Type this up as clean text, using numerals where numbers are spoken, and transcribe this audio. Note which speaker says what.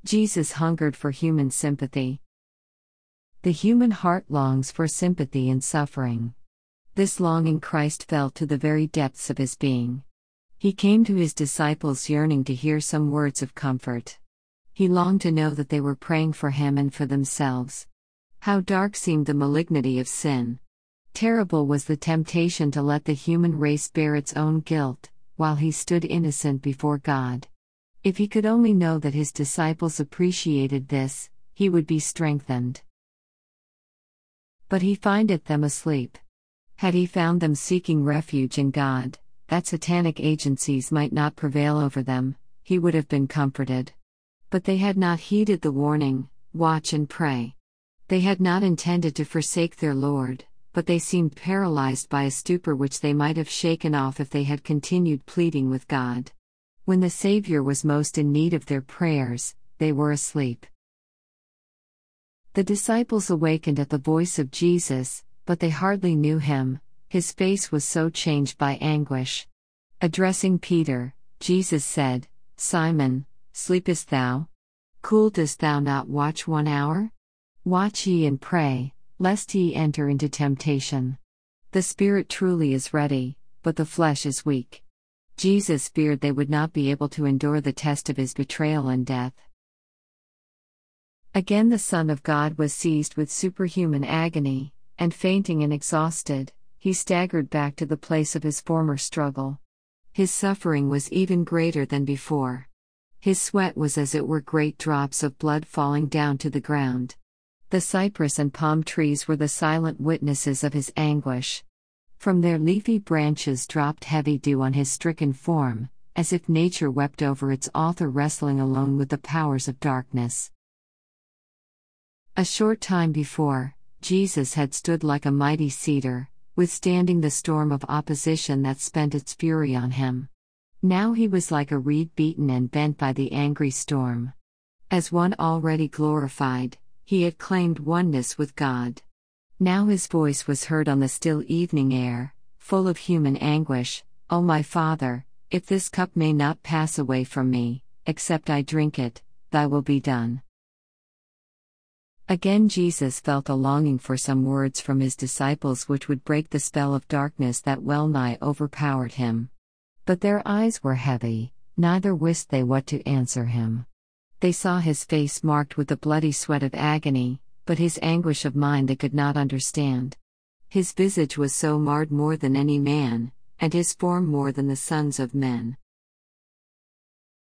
Speaker 1: Jesus hungered for human sympathy. The human heart longs for sympathy in suffering. This longing Christ felt to the very depths of his being. He came to his disciples yearning to hear some words of comfort. He longed to know that they were praying for him and for themselves. How dark seemed the malignity of sin. Terrible was the temptation to let the human race bear its own guilt, while he stood innocent before God. If he could only know that his disciples appreciated this, he would be strengthened. But he findeth them asleep. Had he found them seeking refuge in God, that satanic agencies might not prevail over them, he would have been comforted. But they had not heeded the warning, watch and pray. They had not intended to forsake their Lord, but they seemed paralyzed by a stupor which they might have shaken off if they had continued pleading with God. When the Savior was most in need of their prayers, they were asleep. The disciples awakened at the voice of Jesus, but they hardly knew him. His face was so changed by anguish. Addressing Peter, Jesus said, Simon, sleepest thou? Couldest thou not watch 1 hour? Watch ye and pray, lest ye enter into temptation. The spirit truly is ready, but the flesh is weak. Jesus feared they would not be able to endure the test of his betrayal and death. Again the Son of God was seized with superhuman agony, and fainting and exhausted, he staggered back to the place of his former struggle. His suffering was even greater than before. His sweat was as it were great drops of blood falling down to the ground. The cypress and palm trees were the silent witnesses of his anguish. From their leafy branches dropped heavy dew on his stricken form, as if nature wept over its author wrestling alone with the powers of darkness. A short time before, Jesus had stood like a mighty cedar, withstanding the storm of opposition that spent its fury on him. Now he was like a reed beaten and bent by the angry storm. As one already glorified, he had claimed oneness with God. Now his voice was heard on the still evening air, full of human anguish, O my Father, if this cup may not pass away from me, except I drink it, thy will be done. Again Jesus felt a longing for some words from his disciples which would break the spell of darkness that well nigh overpowered him. But their eyes were heavy, neither wist they what to answer him. They saw his face marked with the bloody sweat of agony, but his anguish of mind they could not understand. His visage was so marred more than any man, and his form more than the sons of men.